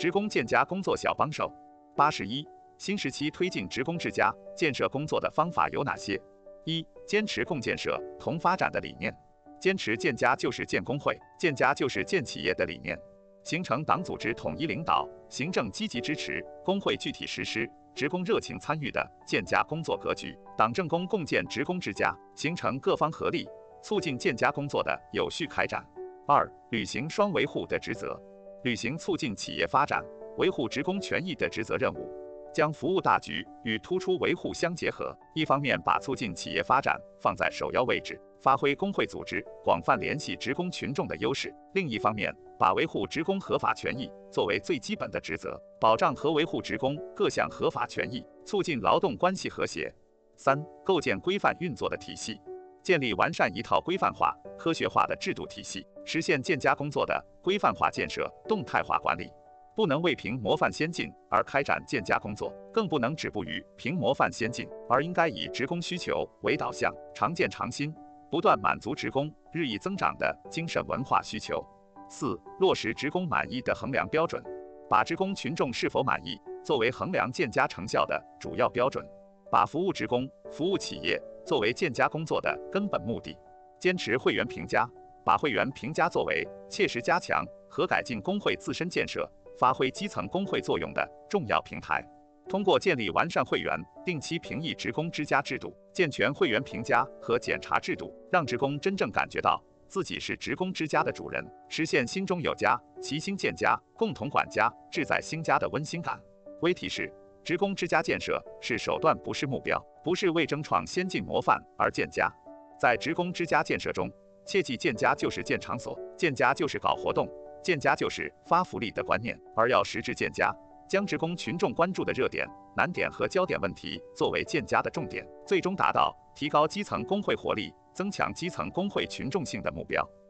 职工建家工作小帮手。81、新时期推进职工之家建设工作的方法有哪些？1、坚持共建设、同发展的理念，坚持建家就是建工会，建家就是建企业的理念，形成党组织统一领导、行政积极支持、工会具体实施、职工热情参与的建家工作格局，党政工共建职工之家，形成各方合力，促进建家工作的有序开展。2、履行双维护的职责，履行促进企业发展、维护职工权益的职责任务，将服务大局与突出维护相结合，一方面把促进企业发展放在首要位置，发挥工会组织广泛联系职工群众的优势；另一方面，把维护职工合法权益作为最基本的职责，保障和维护职工各项合法权益，促进劳动关系和谐。3、构建规范运作的体系，建立完善一套规范化、科学化的制度体系，实现建家工作的规范化建设、动态化管理。不能为凭模范先进而开展建家工作，更不能止步于凭模范先进，而应该以职工需求为导向，常见常新，不断满足职工日益增长的精神文化需求。4、落实职工满意的衡量标准，把职工群众是否满意作为衡量建家成效的主要标准，把服务职工、服务企业作为建家工作的根本目的，坚持会员评价，把会员评价作为切实加强和改进工会自身建设、发挥基层工会作用的重要平台。通过建立完善会员定期评议职工之家制度，健全会员评价和检查制度，让职工真正感觉到自己是职工之家的主人，实现心中有家、齐心建家、共同管家、志在兴家的温馨感。微提示：职工之家建设是手段，不是目标，不是为争创先进模范而建家。在职工之家建设中，切记建家就是建场所，建家就是搞活动，建家就是发福利的观念，而要实质建家，将职工群众关注的热点、难点和焦点问题作为建家的重点，最终达到提高基层工会活力、增强基层工会群众性的目标。